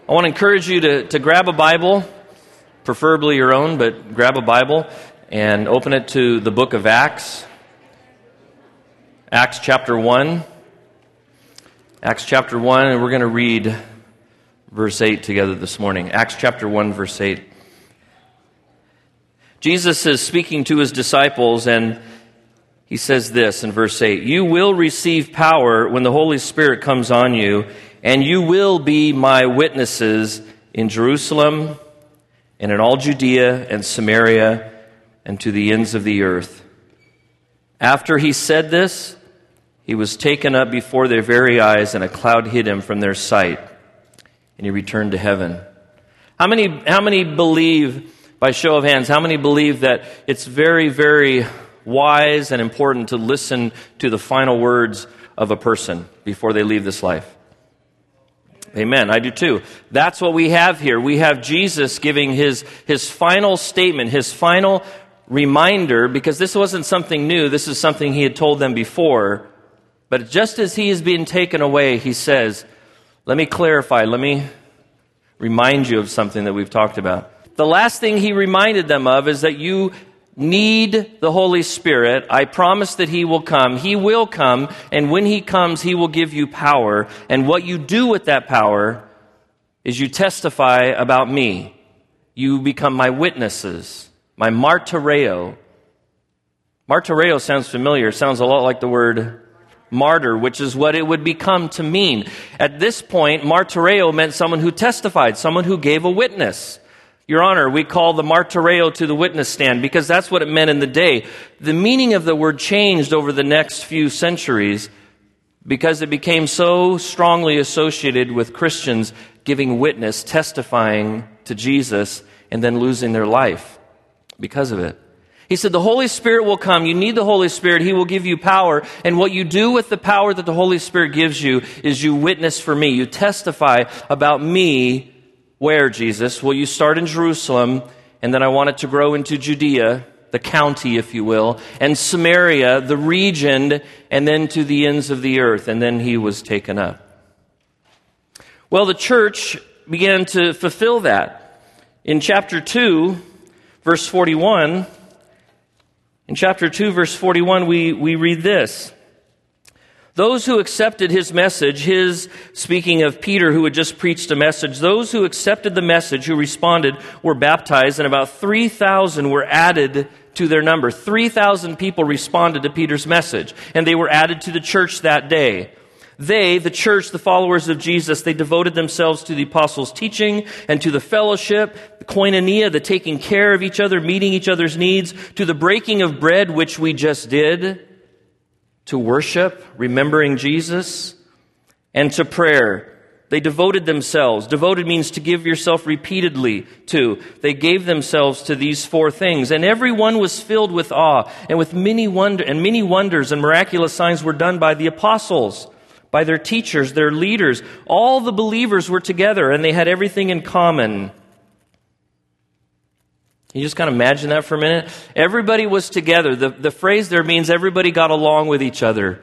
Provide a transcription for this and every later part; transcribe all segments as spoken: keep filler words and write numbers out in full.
I want to encourage you to, to grab a Bible, preferably your own, but grab a Bible and open it to the book of Acts. Acts chapter one. Acts chapter one, and we're going to read verse eight together this morning. Acts chapter one, verse eight. Jesus is speaking to his disciples, and he says this in verse eight, "You will receive power when the Holy Spirit comes on you, and you will be my witnesses in Jerusalem and in all Judea and Samaria and to the ends of the earth." After he said this, he was taken up before their very eyes, and a cloud hid him from their sight, and he returned to heaven. How many, how many believe, by show of hands, how many believe that it's very, very wise and important to listen to the final words of a person before they leave this life? Amen. I do too. That's what we have here. We have Jesus giving his, his final statement, his final reminder, because this wasn't something new. This is something he had told them before. But just as he is being taken away, he says, let me clarify, let me remind you of something that we've talked about. The last thing he reminded them of is that you need the Holy Spirit. I promise that he will come. He will come, and when he comes, he will give you power. And what you do with that power is you testify about me. You become my witnesses, my martyreo. Martyreo sounds familiar. It sounds a lot like the word martyr, which is what it would become to mean. At this point, martyreo meant someone who testified, someone who gave a witness. Your Honor, we call the martyreo to the witness stand because that's what it meant in the day. The meaning of the word changed over the next few centuries because it became so strongly associated with Christians giving witness, testifying to Jesus, and then losing their life because of it. He said, the Holy Spirit will come. You need the Holy Spirit. He will give you power. And what you do with the power that the Holy Spirit gives you is you witness for me. You testify about me. Where, Jesus? Well, you start in Jerusalem, and then I want it to grow into Judea, the county, if you will, and Samaria, the region, and then to the ends of the earth. And then he was taken up. Well, the church began to fulfill that. In chapter two, verse forty-one, in chapter two, verse forty-one, we, we read this. Those who accepted his message, his, speaking of Peter who had just preached a message, those who accepted the message, who responded, were baptized, and about three thousand were added to their number. three thousand people responded to Peter's message, and they were added to the church that day. They, the church, the followers of Jesus, they devoted themselves to the apostles' teaching and to the fellowship, the koinonia, the taking care of each other, meeting each other's needs, to the breaking of bread, which we just did, to worship, remembering Jesus, and to prayer. They devoted themselves. Devoted means to give yourself repeatedly to. They gave themselves to these four things. And everyone was filled with awe, and with many wonder and many wonders and miraculous signs were done by the apostles, by their teachers, their leaders. All the believers were together, and they had everything in common. Can you just kind of imagine that for a minute? Everybody was together. The, the phrase there means everybody got along with each other.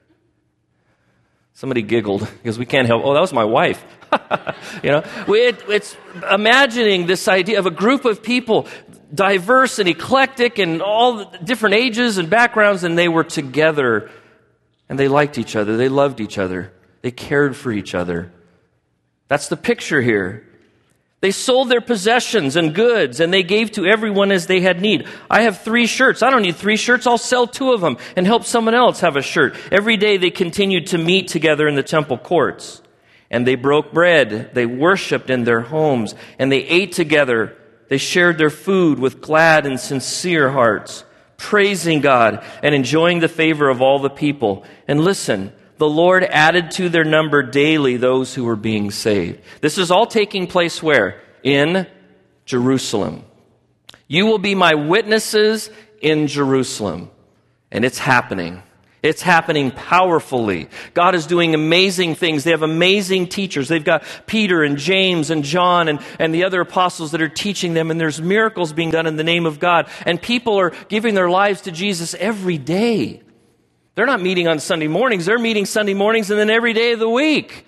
Somebody giggled because we can't help. Oh, that was my wife. you know, we, it, it's imagining this idea of a group of people, diverse and eclectic and all the different ages and backgrounds, and they were together. And they liked each other. They loved each other. They cared for each other. That's the picture here. They sold their possessions and goods, and they gave to everyone as they had need. I have three shirts. I don't need three shirts. I'll sell two of them and help someone else have a shirt. Every day they continued to meet together in the temple courts. And they broke bread. They worshiped in their homes. And they ate together. They shared their food with glad and sincere hearts, praising God and enjoying the favor of all the people. And listen, the Lord added to their number daily those who were being saved. This is all taking place where? In Jerusalem. You will be my witnesses in Jerusalem. And it's happening. It's happening powerfully. God is doing amazing things. They have amazing teachers. They've got Peter and James and John and, and the other apostles that are teaching them. And there's miracles being done in the name of God. And people are giving their lives to Jesus every day. They're not meeting on Sunday mornings. They're meeting Sunday mornings and then every day of the week.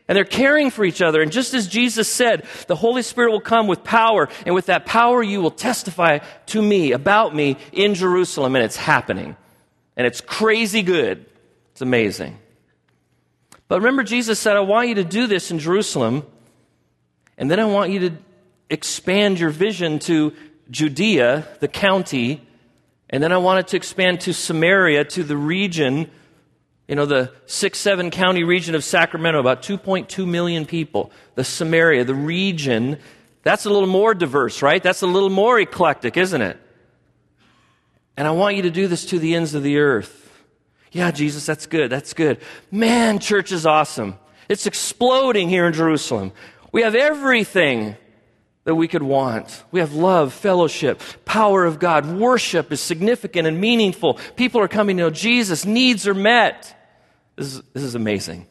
And they're caring for each other. And just as Jesus said, the Holy Spirit will come with power. And with that power, you will testify to me, about me, in Jerusalem. And it's happening. And it's crazy good. It's amazing. But remember, Jesus said, I want you to do this in Jerusalem. And then I want you to expand your vision to Judea, the county. And then I want it to expand to Samaria, to the region, you know, the six, seven county region of Sacramento, about two point two million people. The Samaria, the region, that's a little more diverse, right? That's a little more eclectic, isn't it? And I want you to do this to the ends of the earth. Yeah, Jesus, that's good, that's good. Man, church is awesome. It's exploding here in Jerusalem. We have everything that we could want. We have love, fellowship, power of God. Worship is significant and meaningful. People are coming to know Jesus. Needs are met. This is, this is amazing.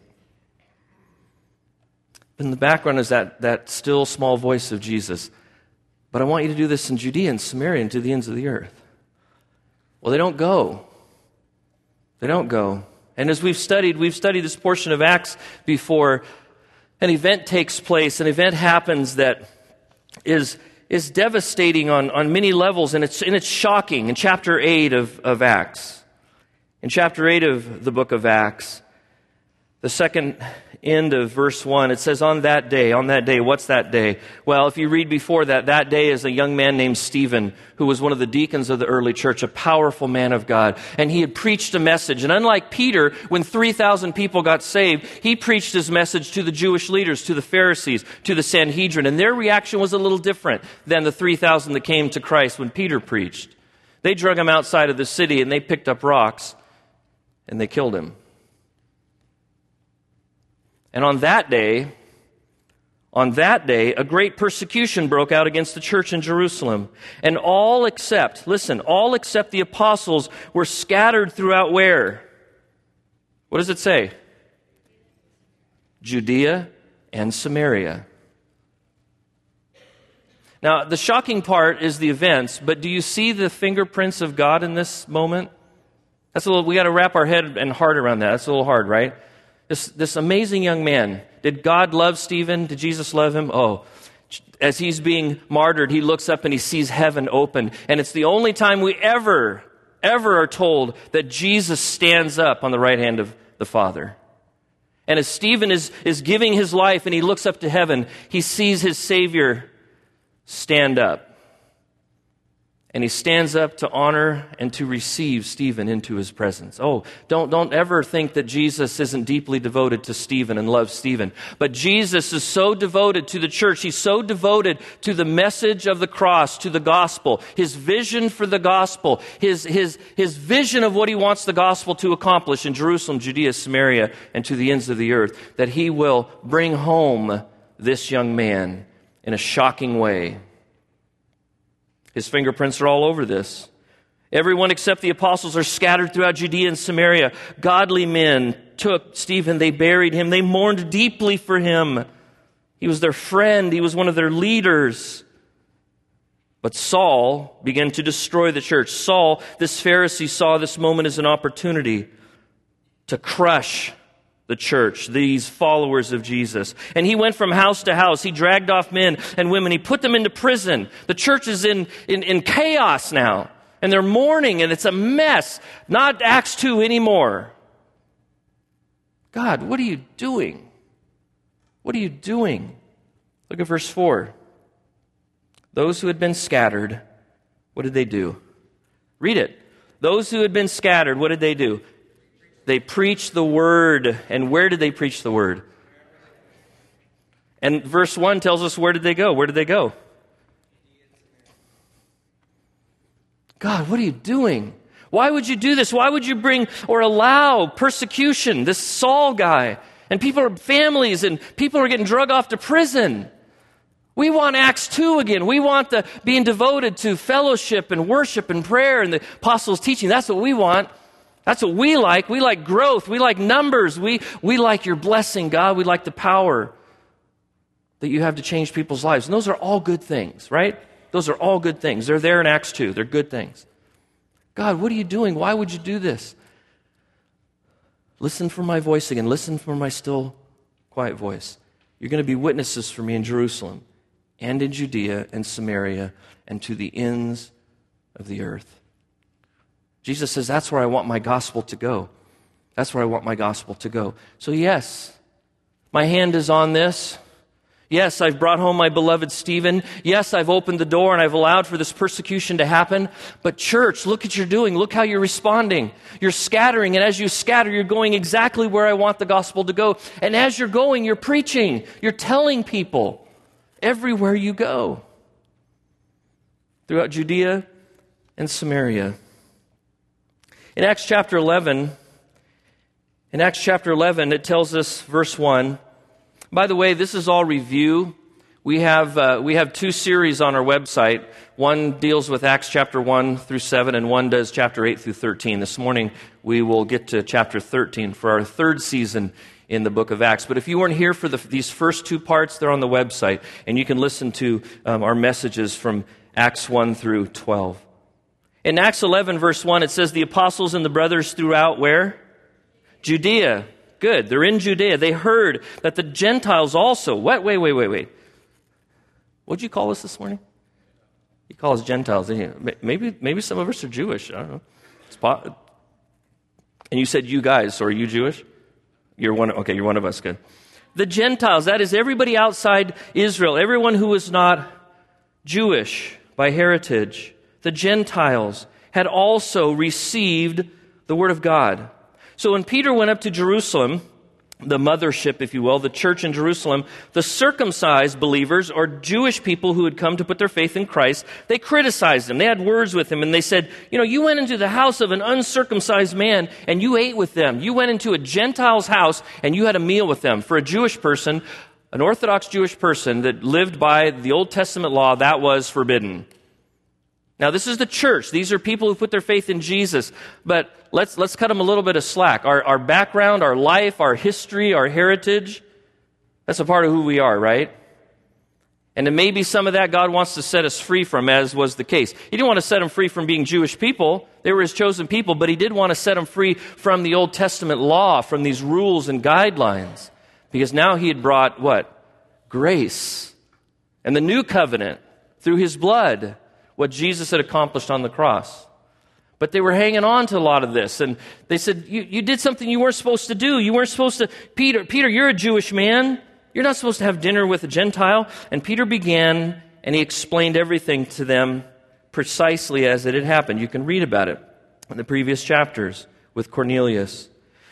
In the background is that, that still small voice of Jesus. But I want you to do this in Judea and Samaria and to the ends of the earth. Well, they don't go. They don't go. And as we've studied, we've studied this portion of Acts before. An event takes place, an event happens that is is devastating on, on many levels, and it's and it's shocking. In chapter eight of, of Acts, in chapter eight of the book of Acts, the second end of verse one, it says, on that day, on that day, what's that day? Well, if you read before that, that day is a young man named Stephen, who was one of the deacons of the early church, a powerful man of God. And he had preached a message. And unlike Peter, when three thousand people got saved, he preached his message to the Jewish leaders, to the Pharisees, to the Sanhedrin. And their reaction was a little different than the three thousand that came to Christ when Peter preached. They drug him outside of the city and they picked up rocks and they killed him. And on that day, on that day, a great persecution broke out against the church in Jerusalem. And all except, listen, all except the apostles were scattered throughout where? What does it say? Judea and Samaria. Now, the shocking part is the events, but do you see the fingerprints of God in this moment? That's a little, we got to wrap our head and heart around that. That's a little hard, right? This, this amazing young man, did God love Stephen? Did Jesus love him? Oh, as he's being martyred, he looks up and he sees heaven open. And it's the only time we ever, ever are told that Jesus stands up on the right hand of the Father. And as Stephen is, is giving his life and he looks up to heaven, he sees his Savior stand up. And he stands up to honor and to receive Stephen into his presence. Oh, don't, don't ever think that Jesus isn't deeply devoted to Stephen and loves Stephen. But Jesus is so devoted to the church. He's so devoted to the message of the cross, to the gospel, his vision for the gospel, his, his, his vision of what he wants the gospel to accomplish in Jerusalem, Judea, Samaria, and to the ends of the earth, that he will bring home this young man in a shocking way. His fingerprints are all over this. Everyone except the apostles are scattered throughout Judea and Samaria. Godly men took Stephen, they buried him, they mourned deeply for him. He was their friend, he was one of their leaders. But Saul began to destroy the church. Saul, this Pharisee, saw this moment as an opportunity to crush the church, these followers of Jesus. And he went from house to house. He dragged off men and women. He put them into prison. The church is in, in, in chaos now. And they're mourning, and it's a mess. Not Acts two anymore. God, what are you doing? What are you doing? Look at verse four. Those who had been scattered, what did they do? Read it. Those who had been scattered, what did they do? They preached the word. And where did they preach the word? And verse one tells us, where did they go? Where did they go? God, what are you doing? Why would you do this? Why would you bring or allow persecution? This Saul guy. And people are families and people are getting drug off to prison. We want Acts two again. We want the being devoted to fellowship and worship and prayer and the apostles' teaching. That's what we want. That's what we like. We like growth. We like numbers. We, we like your blessing, God. We like the power that you have to change people's lives. And those are all good things, right? Those are all good things. They're there in Acts two. They're good things. God, what are you doing? Why would you do this? Listen for my voice again. Listen for my still quiet voice. You're going to be witnesses for me in Jerusalem and in Judea and Samaria and to the ends of the earth. Jesus says, that's where I want my gospel to go. That's where I want my gospel to go. So yes, my hand is on this. Yes, I've brought home my beloved Stephen. Yes, I've opened the door and I've allowed for this persecution to happen. But church, look what you're doing. Look how you're responding. You're scattering, and as you scatter, you're going exactly where I want the gospel to go. And as you're going, you're preaching. You're telling people everywhere you go. Throughout Judea and Samaria. In Acts chapter eleven, in Acts chapter eleven, it tells us, verse one, by the way, this is all review. We have uh, we have two series on our website. One deals with Acts chapter one through seven, and one does chapter eight through thirteen. This morning, we will get to chapter thirteen for our third season in the book of Acts. But if you weren't here for the, these first two parts, they're on the website, and you can listen to um, our messages from Acts one through twelve. In Acts eleven, verse one, it says, the apostles and the brothers throughout where? Judea. Good. They're in Judea. They heard that the Gentiles also... What? Wait, wait, wait, wait. What'd you call us this morning? You call us Gentiles. Maybe maybe some of us are Jewish. I don't know. It's po- and you said you guys, so are you Jewish? You're one. Okay, you're one of us. Good. The Gentiles, that is everybody outside Israel, everyone who was not Jewish by heritage. The Gentiles had also received the word of God. So when Peter went up to Jerusalem, the mothership, if you will, the church in Jerusalem, the circumcised believers, or Jewish people who had come to put their faith in Christ, they criticized him. They had words with him, and they said, you know, you went into the house of an uncircumcised man, and you ate with them. You went into a Gentile's house, and you had a meal with them. For a Jewish person, an Orthodox Jewish person that lived by the Old Testament law, that was forbidden. Now, this is the church. These are people who put their faith in Jesus. But let's let's cut them a little bit of slack. Our, our background, our life, our history, our heritage, that's a part of who we are, right? And it may be some of that God wants to set us free from, as was the case. He didn't want to set them free from being Jewish people. They were his chosen people. But he did want to set them free from the Old Testament law, from these rules and guidelines. Because now he had brought, what? Grace. And the new covenant through his blood. What Jesus had accomplished on the cross. But they were hanging on to a lot of this. And they said, you, you did something you weren't supposed to do. You weren't supposed to... Peter, Peter, you're a Jewish man. You're not supposed to have dinner with a Gentile. And Peter began, and he explained everything to them precisely as it had happened. You can read about it in the previous chapters with Cornelius.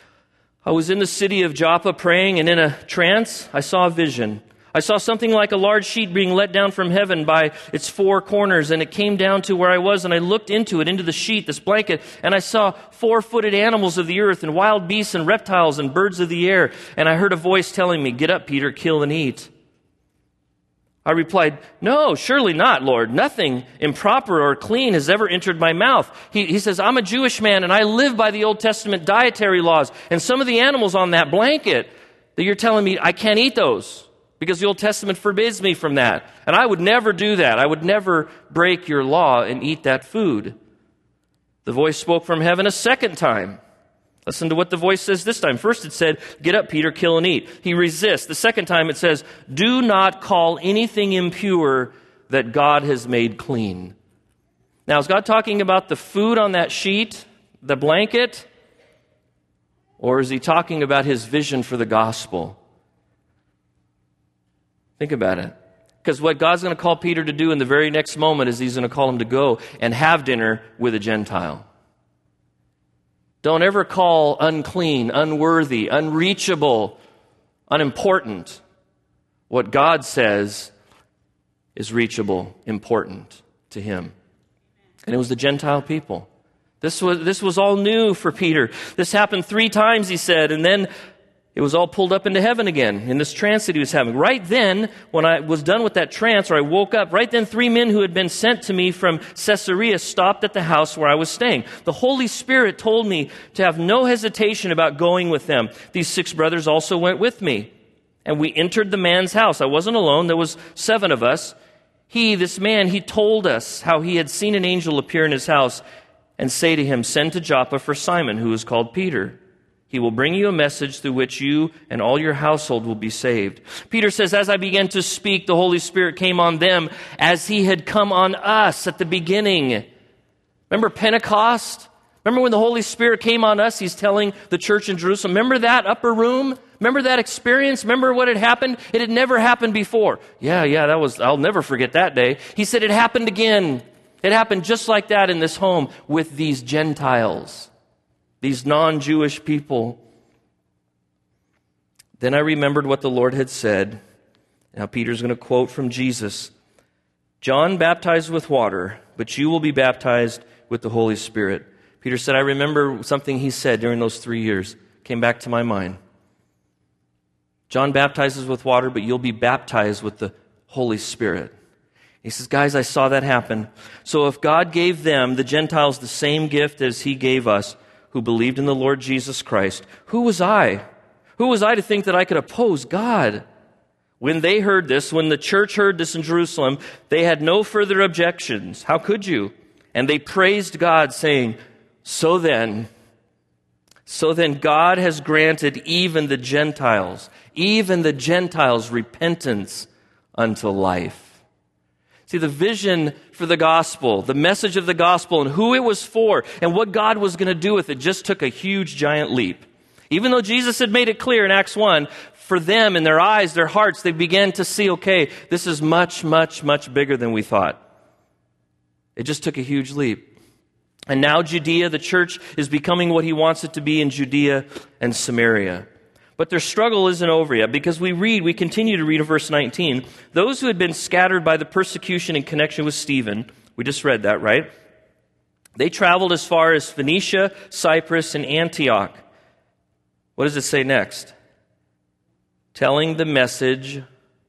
I was in the city of Joppa praying, and in a trance, I saw a vision. I saw something like a large sheet being let down from heaven by its four corners, and it came down to where I was, and I looked into it, into the sheet, this blanket, and I saw four-footed animals of the earth, and wild beasts, and reptiles, and birds of the air. And I heard a voice telling me, get up, Peter, kill and eat. I replied, no, surely not, Lord. Nothing improper or clean has ever entered my mouth. He, he says, I'm a Jewish man, and I live by the Old Testament dietary laws, and some of the animals on that blanket that you're telling me, I can't eat those. Because the Old Testament forbids me from that. And I would never do that. I would never break your law and eat that food. The voice spoke from heaven a second time. Listen to what the voice says this time. First it said, get up, Peter, kill and eat. He resists. The second time it says, do not call anything impure that God has made clean. Now, is God talking about the food on that sheet, the blanket? Or is he talking about his vision for the gospel? Think about it. Because what God's going to call Peter to do in the very next moment is he's going to call him to go and have dinner with a Gentile. Don't ever call unclean, unworthy, unreachable, unimportant. What God says is reachable, important to him. And it was the Gentile people. This was, this was all new for Peter. This happened three times, he said, and then it was all pulled up into heaven again in this trance that he was having. Right then, when I was done with that trance, or I woke up, right then three men who had been sent to me from Caesarea stopped at the house where I was staying. The Holy Spirit told me to have no hesitation about going with them. These six brothers also went with me. And we entered the man's house. I wasn't alone. There was seven of us. He, this man, he told us how he had seen an angel appear in his house and say to him, send to Joppa for Simon, who is called Peter. He will bring you a message through which you and all your household will be saved. Peter says, as I began to speak, the Holy Spirit came on them as he had come on us at the beginning. Remember Pentecost? Remember when the Holy Spirit came on us? He's telling the church in Jerusalem. Remember that upper room? Remember that experience? Remember what had happened? It had never happened before. Yeah, yeah, that was, I'll never forget that day. He said it happened again. It happened just like that in this home with these Gentiles, these non-Jewish people. Then I remembered what the Lord had said. Now Peter's going to quote from Jesus. John baptized with water, but you will be baptized with the Holy Spirit. Peter said, I remember something he said during those three years. Came back to my mind. John baptizes with water, but you'll be baptized with the Holy Spirit. He says, guys, I saw that happen. So if God gave them, the Gentiles, the same gift as he gave us, who believed in the Lord Jesus Christ, who was I? Who was I to think that I could oppose God? When they heard this, when the church heard this in Jerusalem, they had no further objections. How could you? And they praised God, saying, So then, so then God has granted even the Gentiles, even the Gentiles repentance unto life. See, the vision for the gospel, the message of the gospel and who it was for and what God was going to do with it just took a huge, giant leap. Even though Jesus had made it clear in Acts one, for them, in their eyes, their hearts, they began to see, okay, this is much, much, much bigger than we thought. It just took a huge leap. And now Judea, the church, is becoming what he wants it to be in Judea and Samaria. But their struggle isn't over yet, because we read, we continue to read in verse nineteen, those who had been scattered by the persecution in connection with Stephen, we just read that, right? They traveled as far as Phoenicia, Cyprus, and Antioch. What does it say next? Telling the message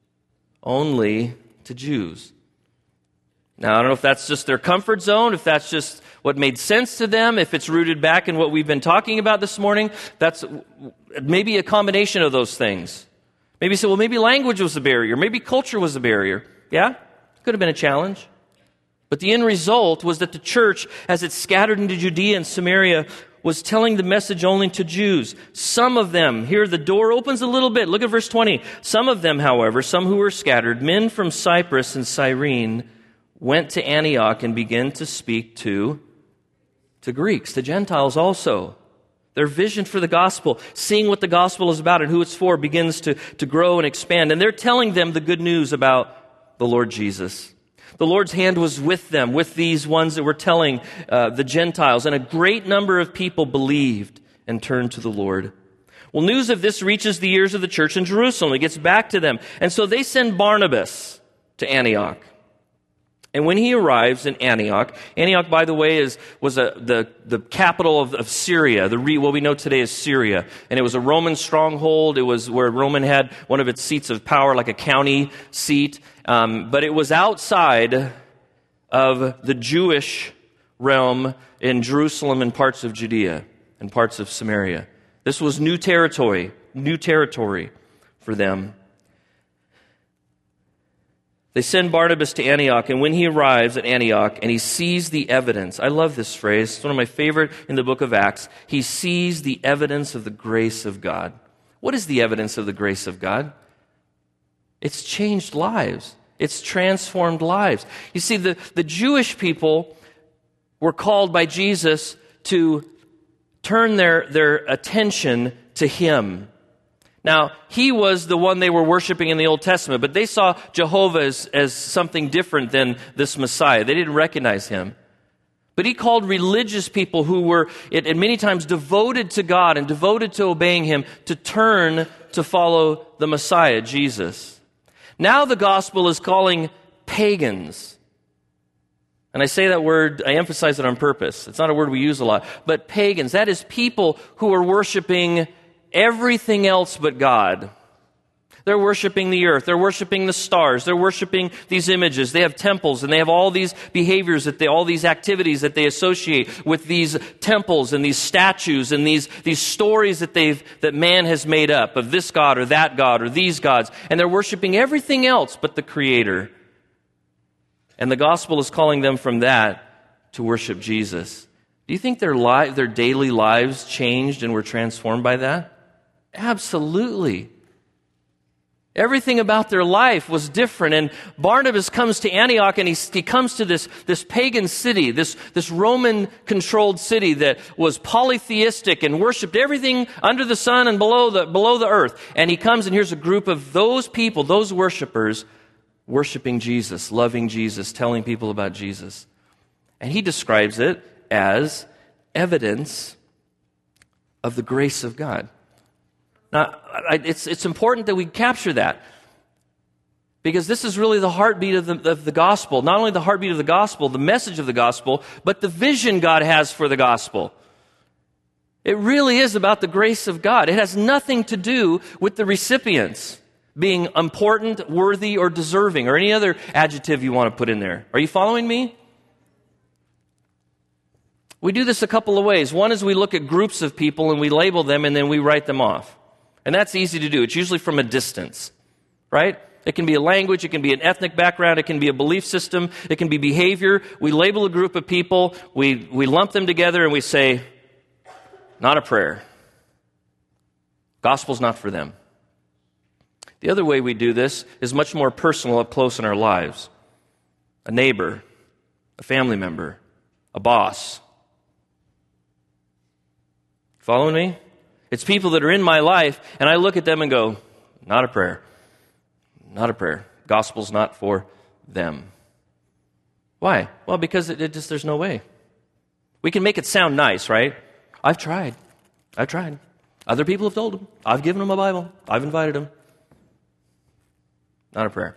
only to Jews. Now, I don't know if that's just their comfort zone, if that's just what made sense to them, if it's rooted back in what we've been talking about this morning. That's maybe a combination of those things. Maybe you say, well, maybe language was a barrier. Maybe culture was a barrier. Yeah, could have been a challenge. But the end result was that the church, as it scattered into Judea and Samaria, was telling the message only to Jews. Some of them, here the door opens a little bit. Look at verse twenty. Some of them, however, some who were scattered, men from Cyprus and Cyrene, went to Antioch and began to speak to, to Greeks, to Gentiles also. Their vision for the gospel, seeing what the gospel is about and who it's for, begins to, to grow and expand. And they're telling them the good news about the Lord Jesus. The Lord's hand was with them, with these ones that were telling uh, the Gentiles. And a great number of people believed and turned to the Lord. Well, news of this reaches the ears of the church in Jerusalem. It gets back to them. And so they send Barnabas to Antioch. And when he arrives in Antioch, Antioch, by the way, is was a, the, the capital of, of Syria, the re, what we know today as Syria. And it was a Roman stronghold. It was where Roman had one of its seats of power, like a county seat. Um, but it was outside of the Jewish realm in Jerusalem and parts of Judea and parts of Samaria. This was new territory, new territory for them. They send Barnabas to Antioch, and when he arrives at Antioch and he sees the evidence, I love this phrase, it's one of my favorite in the book of Acts, he sees the evidence of the grace of God. What is the evidence of the grace of God? It's changed lives. It's transformed lives. You see, the, the Jewish people were called by Jesus to turn their, their attention to him. Now, he was the one they were worshiping in the Old Testament, but they saw Jehovah as, as something different than this Messiah. They didn't recognize him. But he called religious people who were, and many times, devoted to God and devoted to obeying him to turn to follow the Messiah, Jesus. Now the gospel is calling pagans. And I say that word, I emphasize it on purpose. It's not a word we use a lot. But pagans, that is people who are worshiping everything else but God. They're worshiping the earth. They're worshiping the stars. They're worshiping these images. They have temples and they have all these behaviors, that they, all these activities that they associate with these temples and these statues and these, these stories that they've, that man has made up of this God or that God or these gods. And they're worshiping everything else but the Creator. And the gospel is calling them from that to worship Jesus. Do you think their li- their daily lives changed and were transformed by that? Absolutely. Everything about their life was different. And Barnabas comes to Antioch, and he, he comes to this, this pagan city, this, this Roman-controlled city that was polytheistic and worshipped everything under the sun and below the, below the earth. And he comes, and here's a group of those people, those worshipers, worshiping Jesus, loving Jesus, telling people about Jesus. And he describes it as evidence of the grace of God. Now, it's, it's important that we capture that, because this is really the heartbeat of the, of the gospel. Not only the heartbeat of the gospel, the message of the gospel, but the vision God has for the gospel. It really is about the grace of God. It has nothing to do with the recipients being important, worthy, or deserving, or any other adjective you want to put in there. Are you following me? We do this a couple of ways. One is we look at groups of people and we label them and then we write them off. And that's easy to do. It's usually from a distance, right? It can be a language, it can be an ethnic background, it can be a belief system, it can be behavior. We label a group of people, we, we lump them together and we say, not a prayer. Gospel's not for them. The other way we do this is much more personal, up close in our lives. A neighbor, a family member, a boss. Following me? It's people that are in my life, and I look at them and go, not a prayer. Not a prayer. Gospel's not for them. Why? Well, because it, it just, there's no way. We can make it sound nice, right? I've tried. I've tried. Other people have told them. I've given them a Bible. I've invited them. Not a prayer.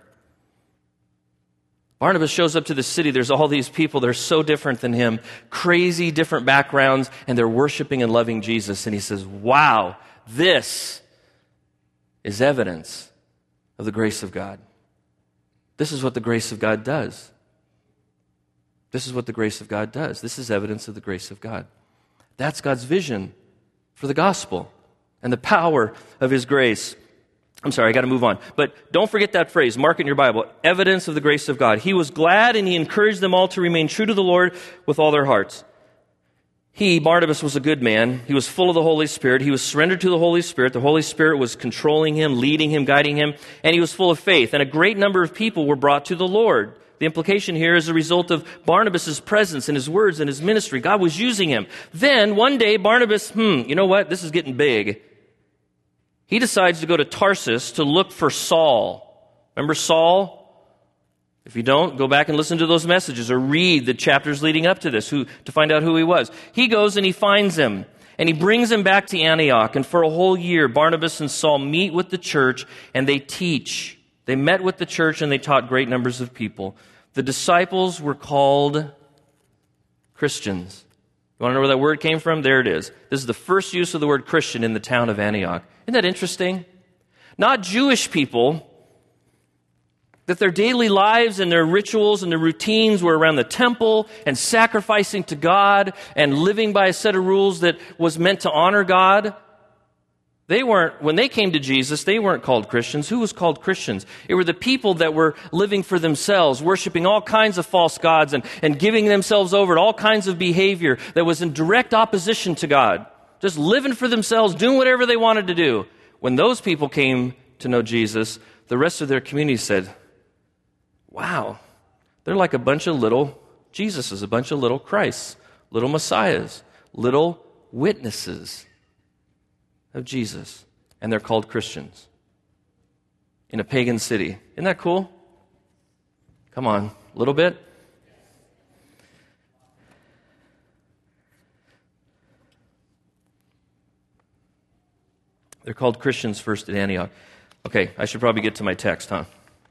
Barnabas shows up to the city. There's all these people. They're so different than him. Crazy, different backgrounds. And they're worshiping and loving Jesus. And he says, wow, this is evidence of the grace of God. This is what the grace of God does. This is what the grace of God does. This is evidence of the grace of God. That's God's vision for the gospel and the power of His grace. I'm sorry, I got to move on. But don't forget that phrase. Mark it in your Bible. Evidence of the grace of God. He was glad and he encouraged them all to remain true to the Lord with all their hearts. He, Barnabas, was a good man. He was full of the Holy Spirit. He was surrendered to the Holy Spirit. The Holy Spirit was controlling him, leading him, guiding him. And he was full of faith. And a great number of people were brought to the Lord. The implication here is a result of Barnabas' presence and his words and his ministry. God was using him. Then, one day, Barnabas, hmm, you know what? This is getting big. He decides to go to Tarsus to look for Saul. Remember Saul? If you don't, go back and listen to those messages or read the chapters leading up to this who, to find out who he was. He goes and he finds him, and he brings him back to Antioch. And for a whole year, Barnabas and Saul meet with the church and they teach. They met with the church and they taught great numbers of people. The disciples were called Christians. You want to know where that word came from? There it is. This is the first use of the word Christian in the town of Antioch. Isn't that interesting? Not Jewish people, that their daily lives and their rituals and their routines were around the temple and sacrificing to God and living by a set of rules that was meant to honor God. They weren't, when they came to Jesus, they weren't called Christians. Who was called Christians? It were the people that were living for themselves, worshiping all kinds of false gods and, and giving themselves over to all kinds of behavior that was in direct opposition to God. Just living for themselves, doing whatever they wanted to do. When those people came to know Jesus, the rest of their community said, wow, they're like a bunch of little Jesuses, a bunch of little Christs, little Messiahs, little witnesses of Jesus. And they're called Christians in a pagan city. Isn't that cool? Come on, a little bit. They're called Christians first at Antioch. Okay, I should probably get to my text, huh?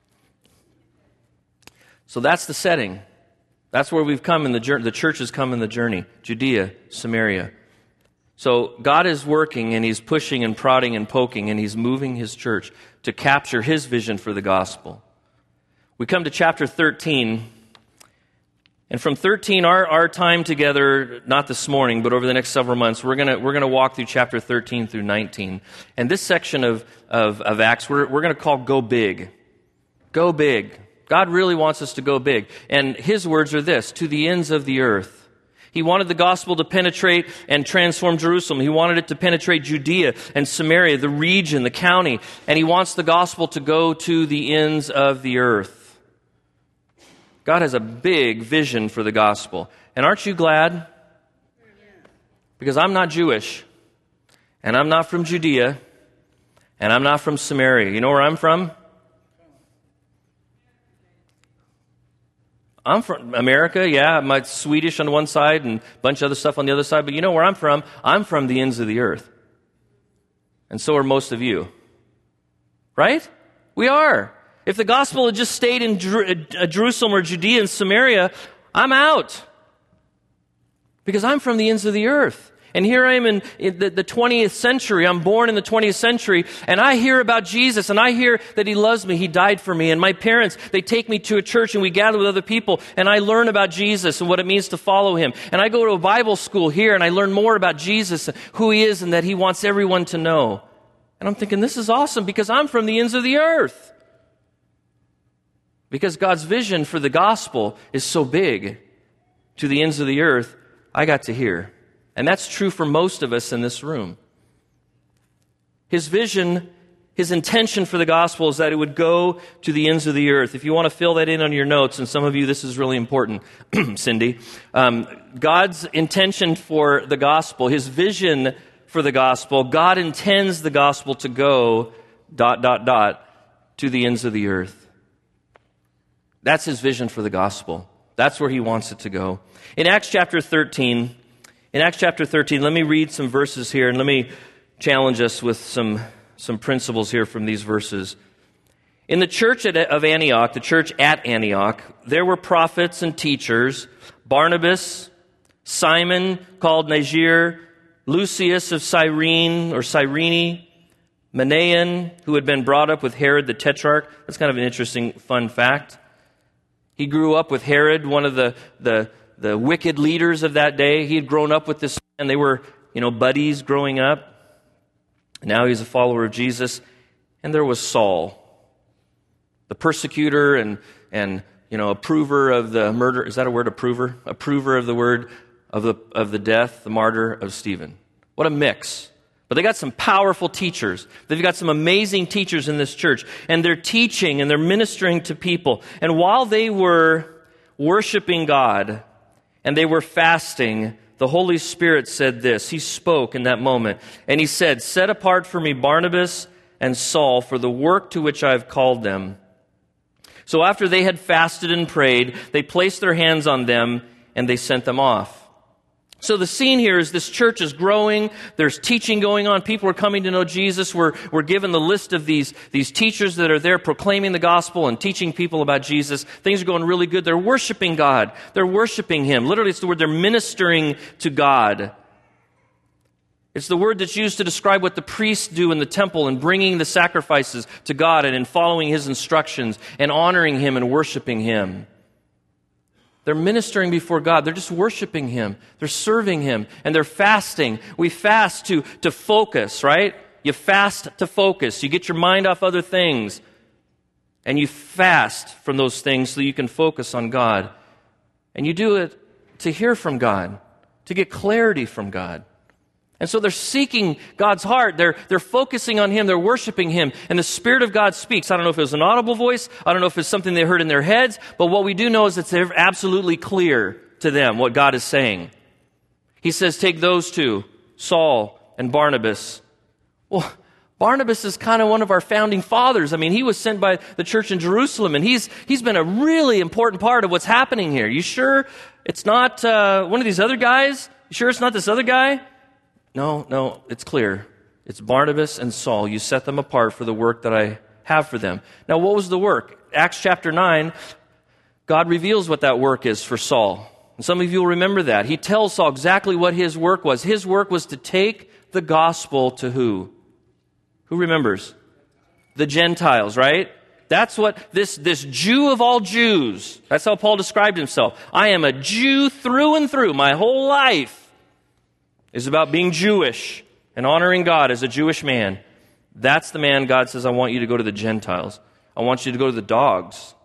So that's the setting. That's where we've come in the journey. The church has come in the journey. Judea, Samaria. So God is working and He's pushing and prodding and poking and He's moving His church to capture His vision for the gospel. We come to chapter thirteen. And from thirteen, our, our time together, not this morning, but over the next several months, we're gonna we're gonna walk through chapter thirteen through nineteen. And this section of, of, of Acts, we're, we're gonna call Go Big. Go big. God really wants us to go big. And His words are this, to the ends of the earth. He wanted the gospel to penetrate and transform Jerusalem. He wanted it to penetrate Judea and Samaria, the region, the county. And he wants the gospel to go to the ends of the earth. God has a big vision for the gospel. And aren't you glad? Because I'm not Jewish. And I'm not from Judea. And I'm not from Samaria. You know where I'm from? I'm from America, yeah. I'm Swedish on one side and a bunch of other stuff on the other side. But you know where I'm from? I'm from the ends of the earth. And so are most of you. Right? We are. If the gospel had just stayed in Jer- Jerusalem or Judea and Samaria, I'm out. Because I'm from the ends of the earth. And here I am in the, the twentieth century. I'm born in the twentieth century, and I hear about Jesus, and I hear that He loves me. He died for me. And my parents, they take me to a church, and we gather with other people, and I learn about Jesus and what it means to follow Him. And I go to a Bible school here, and I learn more about Jesus, and who He is, and that He wants everyone to know. And I'm thinking, this is awesome, because I'm from the ends of the earth. Because God's vision for the gospel is so big to the ends of the earth, I got to hear. And that's true for most of us in this room. His vision, his intention for the gospel is that it would go to the ends of the earth. If you want to fill that in on your notes, and some of you, this is really important, Cindy. Um, God's intention for the gospel, his vision for the gospel, God intends the gospel to go, dot, dot, dot, to the ends of the earth. That's his vision for the gospel. That's where he wants it to go. In Acts chapter thirteen, In Acts chapter thirteen, let me read some verses here, and let me challenge us with some, some principles here from these verses. In the church at, of Antioch, the church at Antioch, there were prophets and teachers, Barnabas, Simon, called Niger, Lucius of Cyrene, or Cyrene, Manaen, who had been brought up with Herod the Tetrarch. That's kind of an interesting, fun fact. He grew up with Herod, one of the... the The wicked leaders of that day. He had grown up with this man. They were, you know, buddies growing up. Now he's a follower of Jesus. And there was Saul, the persecutor and, and you know, approver of the murder. Is that a word, approver? Approver of the word of the, of the death, the martyr of Stephen. What a mix. But they got some powerful teachers. They've got some amazing teachers in this church. And they're teaching and they're ministering to people. And while they were worshiping God, and they were fasting, the Holy Spirit said this. He spoke in that moment. And he said, "Set apart for me Barnabas and Saul for the work to which I have called them." So after they had fasted and prayed, they placed their hands on them and they sent them off. So the scene here is this church is growing. There's teaching going on. People are coming to know Jesus. We're, we're given the list of these, these teachers that are there proclaiming the gospel and teaching people about Jesus. Things are going really good. They're worshiping God. They're worshiping Him. Literally, it's the word they're ministering to God. It's the word that's used to describe what the priests do in the temple and bringing the sacrifices to God and in following His instructions and honoring Him and worshiping Him. They're ministering before God. They're just worshiping Him. They're serving Him. And they're fasting. We fast to, to focus, right? You fast to focus. You get your mind off other things. And you fast from those things so you can focus on God. And you do it to hear from God, to get clarity from God. And so they're seeking God's heart. They're, they're focusing on Him. They're worshiping Him. And the Spirit of God speaks. I don't know if it was an audible voice. I don't know if it's something they heard in their heads. But what we do know is it's absolutely clear to them what God is saying. He says, take those two, Saul and Barnabas. Well, Barnabas is kind of one of our founding fathers. I mean, he was sent by the church in Jerusalem, and he's he's been a really important part of what's happening here. You sure it's not uh, one of these other guys? You sure it's not this other guy? No, no, it's clear. It's Barnabas and Saul. You set them apart for the work that I have for them. Now, what was the work? Acts chapter nine, God reveals what that work is for Saul. And some of you will remember that. He tells Saul exactly what his work was. His work was to take the gospel to who? Who remembers? The Gentiles, right? That's what this, this Jew of all Jews, that's how Paul described himself. I am a Jew through and through. My whole life is about being Jewish and honoring God as a Jewish man. That's the man God says, I want you to go to the Gentiles. I want you to go to the dogs.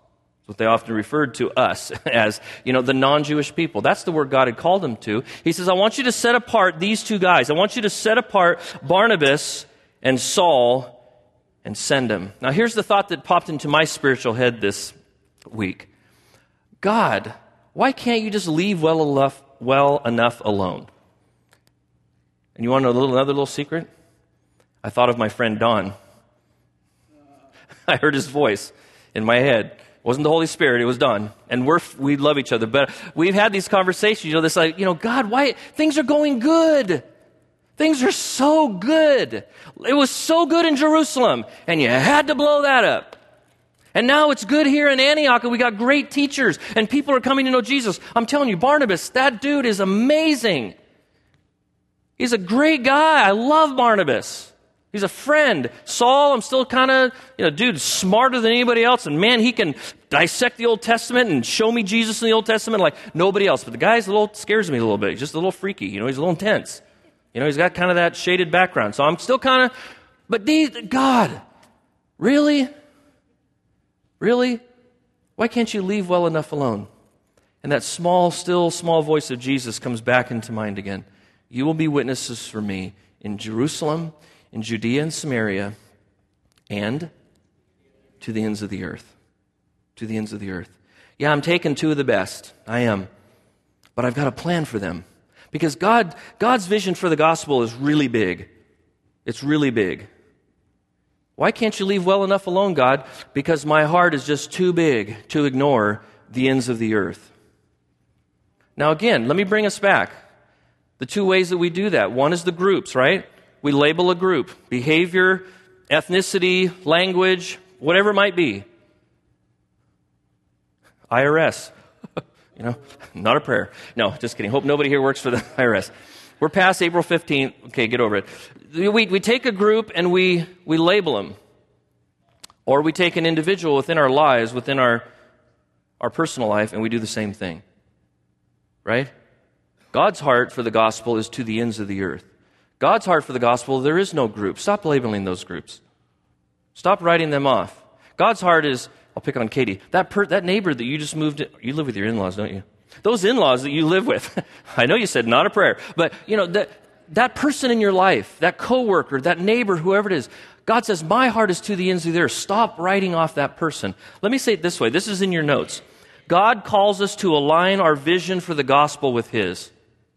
what they often referred to us as, you know, the non-Jewish people. That's the word God had called them to. He says, I want you to set apart these two guys. I want you to set apart Barnabas and Saul and send them. Now, here's the thought that popped into my spiritual head this week. God, why can't you just leave well enough, well enough alone? And you want to know a little, another little secret? I thought of my friend Don. I heard his voice in my head. It wasn't the Holy Spirit, it was Don. And we're, we love each other. But we've had these conversations, you know, this like, you know, God, why, things are going good. Things are so good. It was so good in Jerusalem, and you had to blow that up. And now it's good here in Antioch, and we got great teachers, and people are coming to know Jesus. I'm telling you, Barnabas, that dude is amazing. He's a great guy. I love Barnabas. He's a friend. Saul, I'm still kind of, you know, dude, smarter than anybody else. And man, he can dissect the Old Testament and show me Jesus in the Old Testament like nobody else. But the guy's a little, scares me a little bit. He's just a little freaky. You know, he's a little intense. You know, he's got kind of that shaded background. So I'm still kind of, but these, God, really? Really? Why can't you leave well enough alone? And that small, still, small voice of Jesus comes back into mind again. You will be witnesses for me in Jerusalem, in Judea and Samaria, and to the ends of the earth. To the ends of the earth. Yeah, I'm taking two of the best. I am. But I've got a plan for them. Because God, God's vision for the gospel is really big. It's really big. Why can't you leave well enough alone, God? Because my heart is just too big to ignore the ends of the earth. Now again, let me bring us back. The two ways that we do that. One is the groups, right? We label a group. Behavior, ethnicity, language, whatever it might be. I R S. You know, not a prayer. No, just kidding. Hope nobody here works for the I R S. We're past April fifteenth. Okay, get over it. We, we take a group and we, we label them. Or we take an individual within our lives, within our, our personal life, and we do the same thing. Right? God's heart for the gospel is to the ends of the earth. God's heart for the gospel, there is no group. Stop labeling those groups. Stop writing them off. God's heart is, I'll pick on Katie, that per, that neighbor that you just moved in, you live with your in-laws, don't you? Those in-laws that you live with. I know you said not a prayer, but you know, that, that person in your life, that coworker, that neighbor, whoever it is, God says, my heart is to the ends of the earth. Stop writing off that person. Let me say it this way. This is in your notes. God calls us to align our vision for the gospel with His.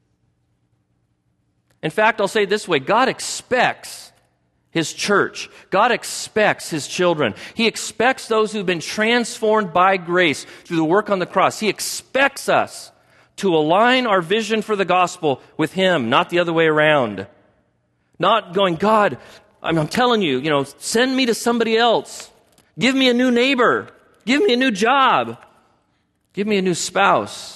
In fact, I'll say it this way. God expects His church. God expects His children. He expects those who've been transformed by grace through the work on the cross. He expects us to align our vision for the gospel with Him, not the other way around. Not going, God, I'm, I'm telling you, you know, send me to somebody else. Give me a new neighbor. Give me a new job. Give me a new spouse.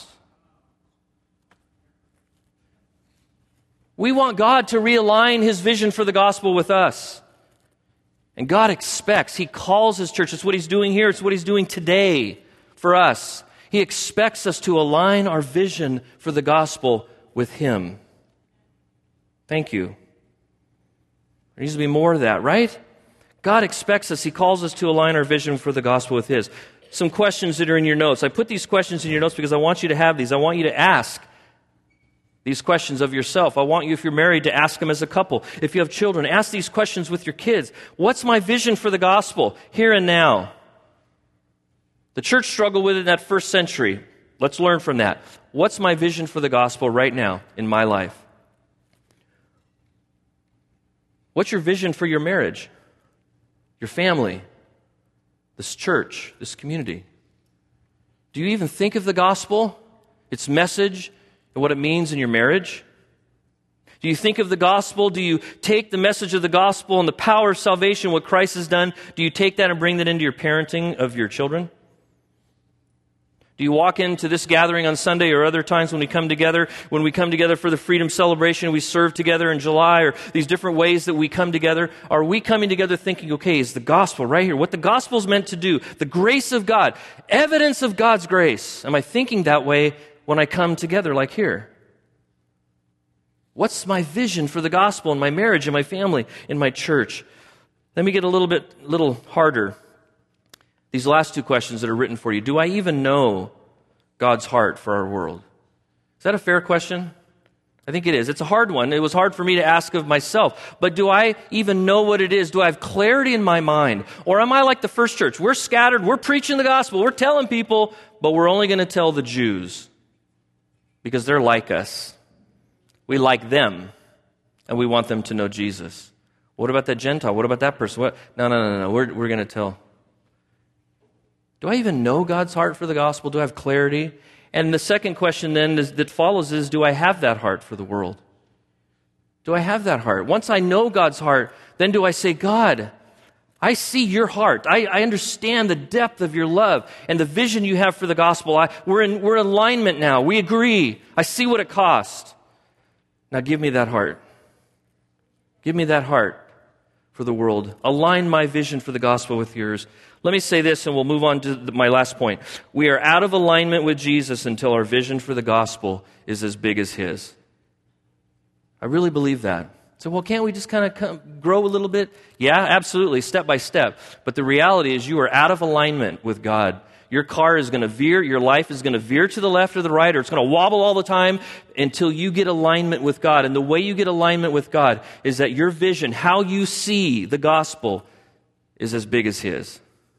We want God to realign His vision for the gospel with us. And God expects, He calls His church. It's what He's doing here. It's what He's doing today for us. He expects us to align our vision for the gospel with Him. Thank you. There needs to be more of that, right? God expects us. He calls us to align our vision for the gospel with His. Some questions that are in your notes. I put these questions in your notes because I want you to have these. I want you to ask these questions of yourself. I want you, if you're married, to ask them as a couple. If you have children, ask these questions with your kids. What's my vision for the gospel here and now? The church struggled with it in that first century. Let's learn from that. What's my vision for the gospel right now in my life? What's your vision for your marriage, your family, this church, this community? Do you even think of the gospel, its message, and what it means in your marriage? Do you think of the gospel? Do you take the message of the gospel and the power of salvation, what Christ has done? Do you take that and bring that into your parenting of your children? Do you walk into this gathering on Sunday or other times when we come together, when we come together for the Freedom Celebration, we serve together in July, or these different ways that we come together? Are we coming together thinking, okay, is the gospel right here, what the gospel is meant to do, the grace of God, evidence of God's grace? Am I thinking that way when I come together like here? What's my vision for the gospel in my marriage, in my family, in my church? Let me get a little bit little harder. these last two questions that are written for you. Do I even know God's heart for our world? Is that a fair question? I think it is. It's a hard one. It was hard for me to ask of myself. But do I even know what it is? Do I have clarity in my mind? Or am I like the first church? We're scattered. We're preaching the gospel. We're telling people, but we're only going to tell the Jews because they're like us. We like them, and we want them to know Jesus. What about that Gentile? What about that person? What? No, no, no, no. We're, we're going to tell. Do I even know God's heart for the gospel? Do I have clarity? And the second question then is, that follows is, do I have that heart for the world? Do I have that heart? Once I know God's heart, then do I say, God, I see your heart. I, I understand the depth of your love and the vision you have for the gospel. I, we're in we're in alignment now. We agree. I see what it cost. Now give me that heart. Give me that heart for the world. Align my vision for the gospel with yours. Let me say this, and we'll move on to my last point. We are out of alignment with Jesus until our vision for the gospel is as big as his. I really believe that. So, well, can't we just kind of grow a little bit? Yeah, absolutely, step by step. But the reality is you are out of alignment with God. Your car is going to veer, your life is going to veer to the left or the right, or it's going to wobble all the time until you get alignment with God. And the way you get alignment with God is that your vision, how you see the gospel, is as big as his.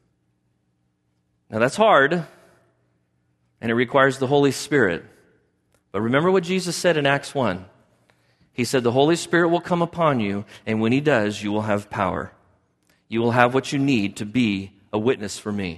Now that's hard, and it requires the Holy Spirit. But remember what Jesus said in Acts one. He said, the Holy Spirit will come upon you, and when he does, you will have power. You will have what you need to be a witness for me.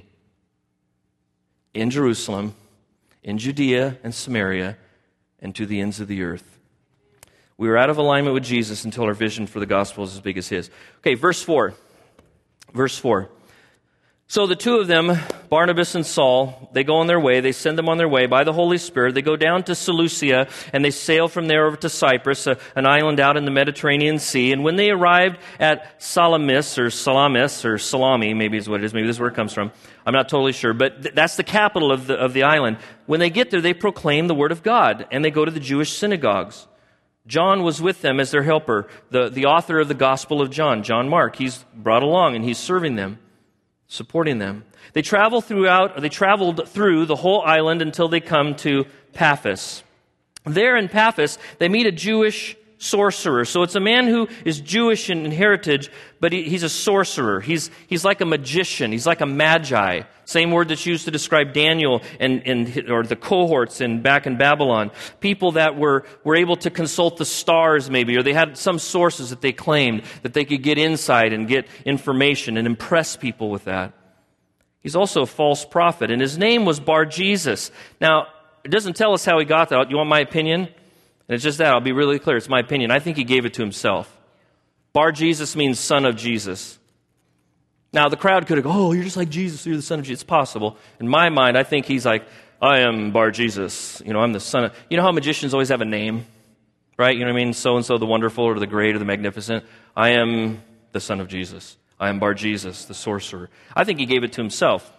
In Jerusalem, in Judea and Samaria, and to the ends of the earth. We were out of alignment with Jesus until our vision for the gospel is as big as his. Okay, verse four. Verse four. So the two of them, Barnabas and Saul, they go on their way. They send them on their way by the Holy Spirit. They go down to Seleucia, and they sail from there over to Cyprus, a, an island out in the Mediterranean Sea. And when they arrived at Salamis, or Salamis, or Salami, maybe is what it is. Maybe this is where it comes from. I'm not totally sure. But th- that's the capital of the, of the island. When they get there, they proclaim the word of God, and they go to the Jewish synagogues. John was with them as their helper, the, the author of the Gospel of John, John Mark. He's brought along, and he's serving them, supporting them. They travel throughout, or they traveled through the whole island until they come to Paphos. There in Paphos, they meet a Jewish sorcerer. So it's a man who is Jewish in heritage, but he, he's a sorcerer. He's he's like a magician. He's like a magi. Same word that's used to describe Daniel and, and or the cohorts in back in Babylon. People that were, were able to consult the stars maybe, or they had some sources that they claimed that they could get insight and get information and impress people with that. He's also a false prophet, and his name was Bar-Jesus. Now, it doesn't tell us how he got that. You want my opinion? And it's just that. I'll be really clear. It's my opinion. I think he gave it to himself. Bar-Jesus means son of Jesus. Now, the crowd could have gone, oh, you're just like Jesus, so you're the son of Jesus. It's possible. In my mind, I think he's like, I am Bar-Jesus. You know, I'm the son of... You know how magicians always have a name? Right? You know what I mean? So-and-so, the wonderful, or the great, or the magnificent. I am the son of Jesus. I am Bar-Jesus, the sorcerer. I think he gave it to himself.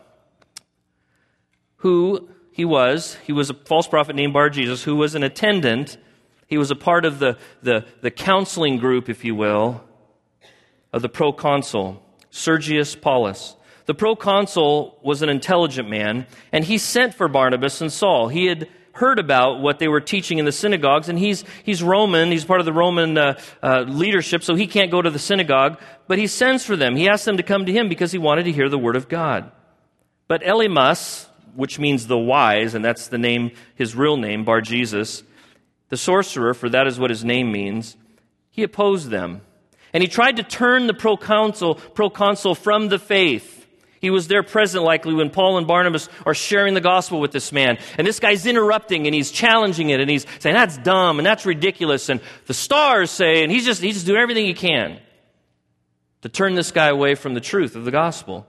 Who he was, he was a false prophet named Bar-Jesus, who was an attendant. He was a part of the, the, the counseling group, if you will, of the proconsul, Sergius Paulus. The proconsul was an intelligent man, and he sent for Barnabas and Saul. He had heard about what they were teaching in the synagogues, and he's he's Roman. He's part of the Roman uh, uh, leadership, so he can't go to the synagogue, but he sends for them. He asked them to come to him because he wanted to hear the word of God. But Elymas, which means the wise, and that's the name, his real name, Bar-Jesus, the sorcerer, for that is what his name means, he opposed them. And he tried to turn the proconsul, proconsul from the faith. He was there present likely when Paul and Barnabas are sharing the gospel with this man. And this guy's interrupting and he's challenging it and he's saying, that's dumb and that's ridiculous. And the stars say, and he's just, he's just doing everything he can to turn this guy away from the truth of the gospel.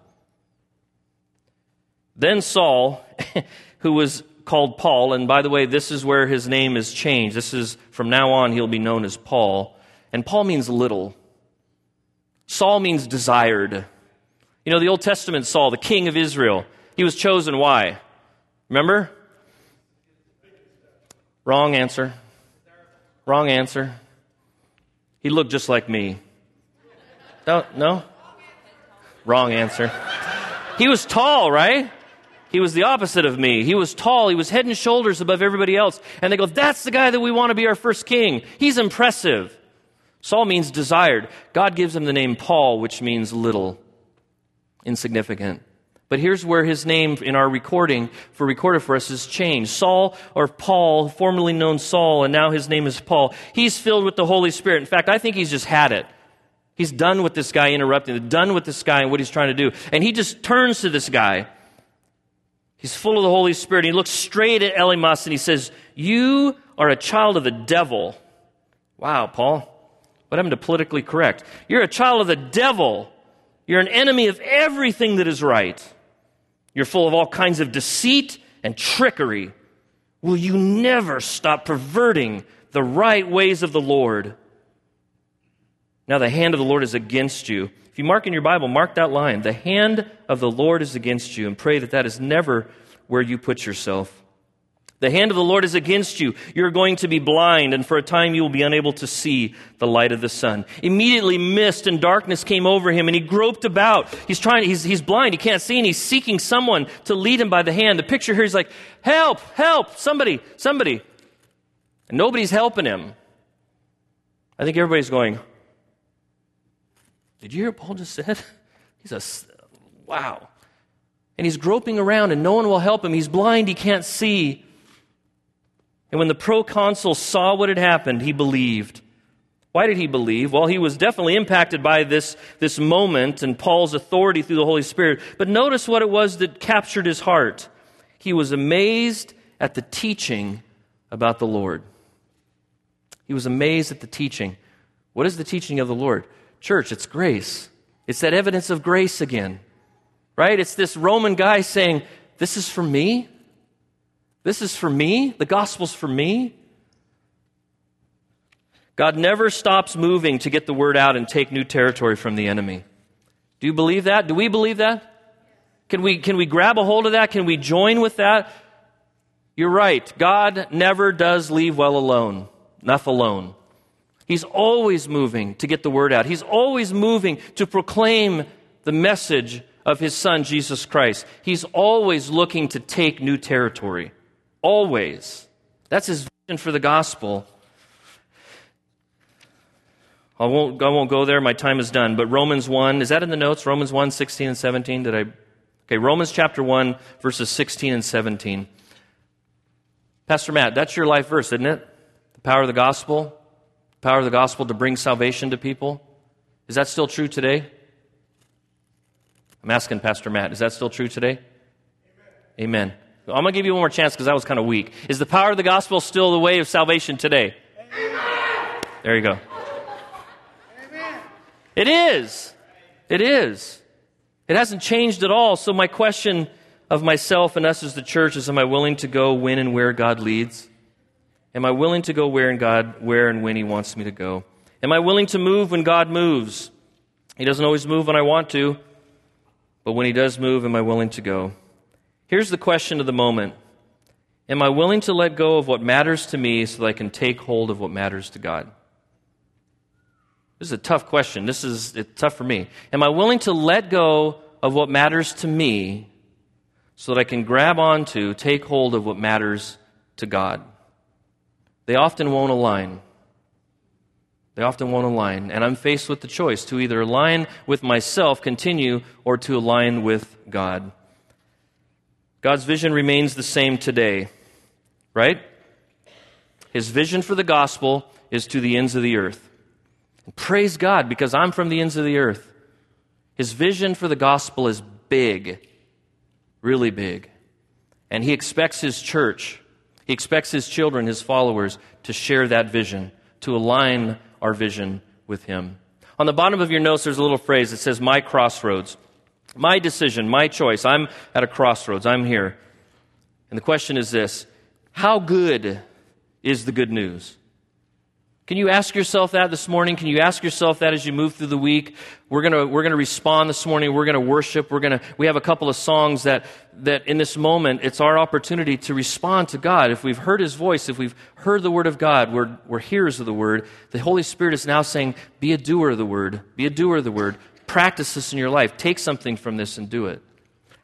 Then Saul, who was called Paul, and by the way, this is where his name is changed. This is, from now on, he'll be known as Paul. And Paul means little. Saul means desired. You know, the Old Testament Saul, the king of Israel, he was chosen. Why? Remember? Wrong answer. Wrong answer. He looked just like me. No? No? Wrong answer. He was tall, right? He was the opposite of me. He was tall. He was head and shoulders above everybody else. And they go, that's the guy that we want to be our first king. He's impressive. Saul means desired. God gives him the name Paul, which means little, insignificant. But here's where his name in our recording, for recorded for us, is changed. Saul, or Paul, formerly known Saul, and now his name is Paul. He's filled with the Holy Spirit. In fact, I think he's just had it. He's done with this guy interrupting, done with this guy and what he's trying to do. And he just turns to this guy. He's full of the Holy Spirit. He looks straight at Elymas and he says, you are a child of the devil. Wow, Paul. What happened to politically correct? You're a child of the devil. You're an enemy of everything that is right. You're full of all kinds of deceit and trickery. Will you never stop perverting the right ways of the Lord? Now the hand of the Lord is against you. If you mark in your Bible, mark that line. The hand of the Lord is against you, and pray that that is never where you put yourself. The hand of the Lord is against you. You're going to be blind, and for a time you will be unable to see the light of the sun. Immediately mist and darkness came over him, and he groped about. He's trying, he's, he's blind, he can't see, and he's seeking someone to lead him by the hand. The picture here is like, help, help, somebody, somebody. And nobody's helping him. I think everybody's going, did you hear what Paul just said? He's a, wow. And he's groping around, and no one will help him. He's blind, he can't see. And when the proconsul saw what had happened, he believed. Why did he believe? Well, he was definitely impacted by this, this moment and Paul's authority through the Holy Spirit. But notice what it was that captured his heart. He was amazed at the teaching about the Lord. He was amazed at the teaching. What is the teaching of the Lord? Church, it's grace. It's that evidence of grace again. Right? It's this Roman guy saying, this is for me? This is for me? The gospel's for me? God never stops moving to get the word out and take new territory from the enemy. Do you believe that? Do we believe that? Can we, can we grab a hold of that? Can we join with that? You're right. God never does leave well alone, enough alone. He's always moving to get the word out. He's always moving to proclaim the message of his Son, Jesus Christ. He's always looking to take new territory. Always. That's his vision for the gospel. I won't, I won't go there. My time is done. But Romans one, is that in the notes? Romans one, sixteen and seventeen? Did I? Okay, Romans chapter one, verses sixteen and seventeen. Pastor Matt, that's your life verse, isn't it? The power of the gospel. The power of the gospel to bring salvation to people. Is that still true today? I'm asking Pastor Matt, is that still true today? Amen. Amen. I'm going to give you one more chance because that was kind of weak. Is the power of the gospel still the way of salvation today? Amen. There you go. Amen. It is. It is. It hasn't changed at all. So my question of myself and us as the church is, am I willing to go when and where God leads? Am I willing to go where and God, where and when He wants me to go? Am I willing to move when God moves? He doesn't always move when I want to, but when He does move, am I willing to go? Here's the question of the moment. Am I willing to let go of what matters to me so that I can take hold of what matters to God? This is a tough question. This is it's tough for me. Am I willing to let go of what matters to me so that I can grab onto, take hold of what matters to God? They often won't align. They often won't align. And I'm faced with the choice to either align with myself, continue, or to align with God. God's vision remains the same today, right? His vision for the gospel is to the ends of the earth. And praise God, because I'm from the ends of the earth. His vision for the gospel is big, really big. And He expects His church, He expects His children, His followers, to share that vision, to align our vision with Him. On the bottom of your notes, there's a little phrase that says, my crossroads. My decision, my choice. I'm at a crossroads. I'm here. And the question is this: how good is the good news? Can you ask yourself that this morning? Can you ask yourself that as you move through the week? We're gonna we're gonna respond this morning. We're gonna worship. We're gonna we have a couple of songs that that in this moment it's our opportunity to respond to God. If we've heard His voice, if we've heard the Word of God, we're we're hearers of the Word. The Holy Spirit is now saying, "Be a doer of the Word. Be a doer of the Word." Practice this in your life. Take something from this and do it.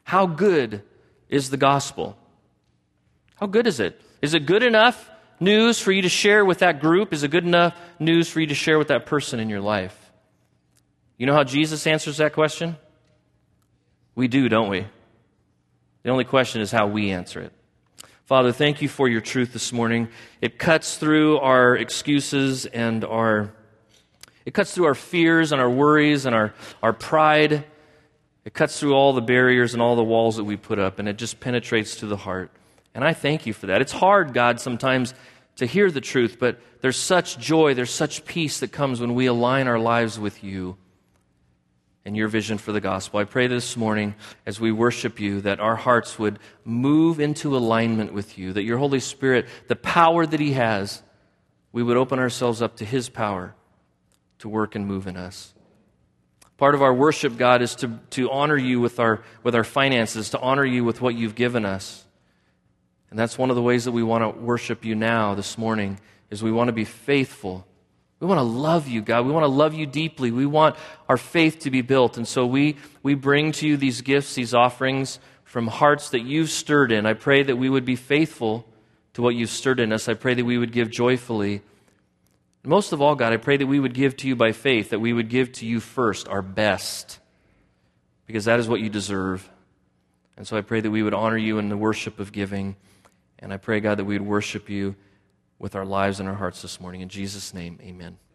How good is the gospel? How good is it? Is it good enough news for you to share with that group? Is it good enough news for you to share with that person in your life? You know how Jesus answers that question? We do, don't we? The only question is how we answer it. Father, thank you for your truth this morning. It cuts through our excuses and our, it cuts through our fears and our worries and our, our pride. It cuts through all the barriers and all the walls that we put up, and it just penetrates to the heart. And I thank you for that. It's hard, God, sometimes to hear the truth, but there's such joy, there's such peace that comes when we align our lives with you and your vision for the gospel. I pray this morning as we worship you that our hearts would move into alignment with you, that your Holy Spirit, the power that he has, we would open ourselves up to his power to work and move in us. Part of our worship, God, is to, to honor you with our, with our finances, to honor you with what you've given us. And that's one of the ways that we want to worship you now this morning, is we want to be faithful. We want to love you, God. We want to love you deeply. We want our faith to be built. And so we, we bring to you these gifts, these offerings from hearts that you've stirred in. I pray that we would be faithful to what you've stirred in us. I pray that we would give joyfully. And most of all, God, I pray that we would give to you by faith, that we would give to you first, our best, because that is what you deserve. And so I pray that we would honor you in the worship of giving. And I pray, God, that we would worship you with our lives and our hearts this morning. In Jesus' name, amen.